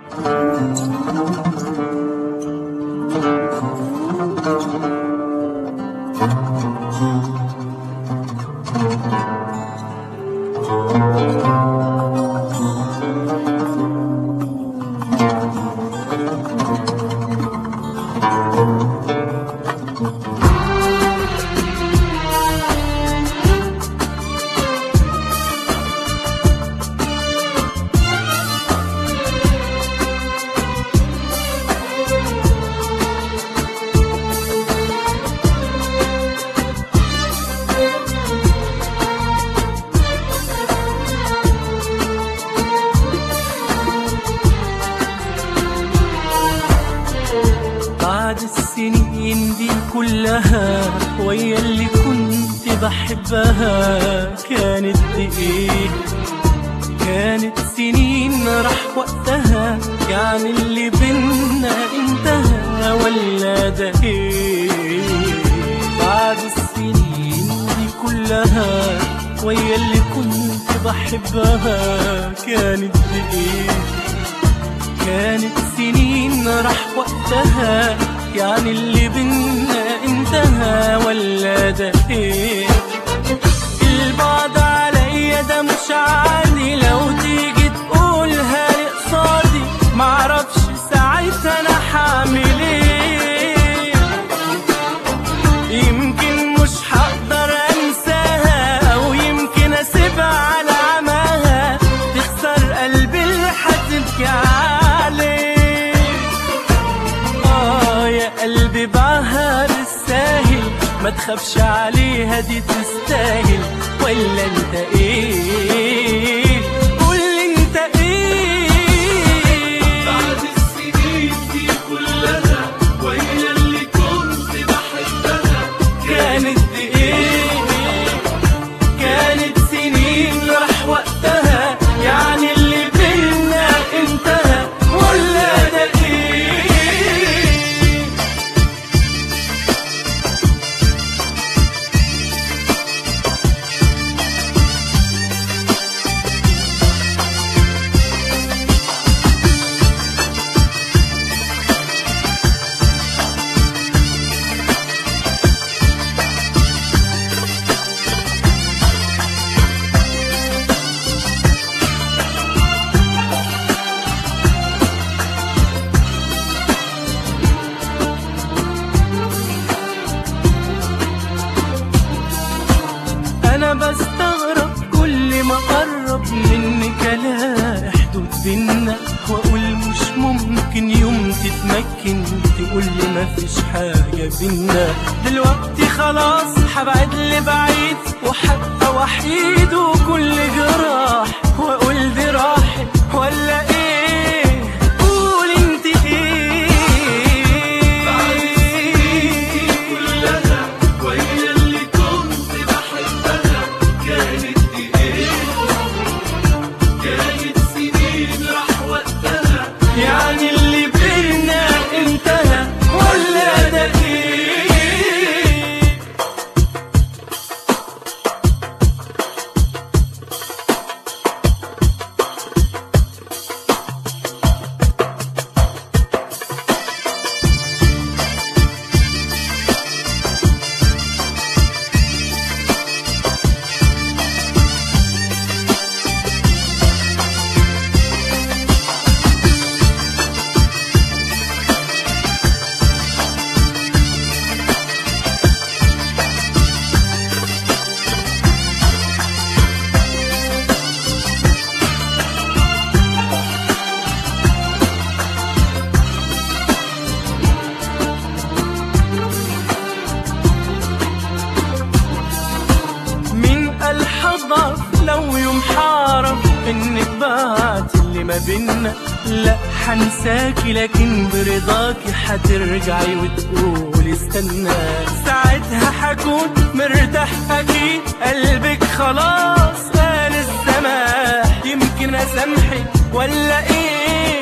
بعد السنين دي كلها ويا اللي كنت بحبها كانت ايه؟ كانت سنين راح وقتها، يعني اللي بينا انتهى ولا ده ايه؟ بعد السنين دي كلها ويا اللي كنت بحبها كانت ايه؟ كانت سنين راح وقتها، يعني اللي بينا انتهى ولا ده ايه؟ البعد عليا ده مش عادي، لو تيجي تقولها لي قصادي معرفش ساعتها انا حعمل ايه. يمكن مش هقدر انساها، او يمكن اسيبها على عماها تخسر قلبي اللي هتبكي عليه. يا قلبي باعها بالساهل، ما تخافش عليها دي تستاهل، ولا انت ايه؟ قولي انت ايه؟ بعد السنين دي كلها وهي اللي كنت بحبها كانت ايه؟ كانت سنين راح وقتها، يعني اللي بينا انتهى ولا ده ايه؟ أنا بستغرب كل ما قرب منك ألاقي حدود بينا، وأقول مش ممكن يوم تتمكن تقولي مفيش حاجة بينا. دلوقتي خلاص هبعد لبعيد وحبقى وحيد وكل جراح، وأقول دي راحت ولا إيه؟ قول انت ايه؟ بعد السنين دي كلها وهي اللي كنت بحبها كانت ايه؟ كانت سنين راح وقتها، يعني اللي بينا انتهى ولا ده ايه؟ الحظ لو يوم حارب انك بعت اللي ما بينا، لا حنساكي لكن برضاكي حترجعي وتقولي استنى. ساعتها حكون مرتاح اكيد، قلبك خلاص قال السماح، يمكن اسامحك ولا ايه؟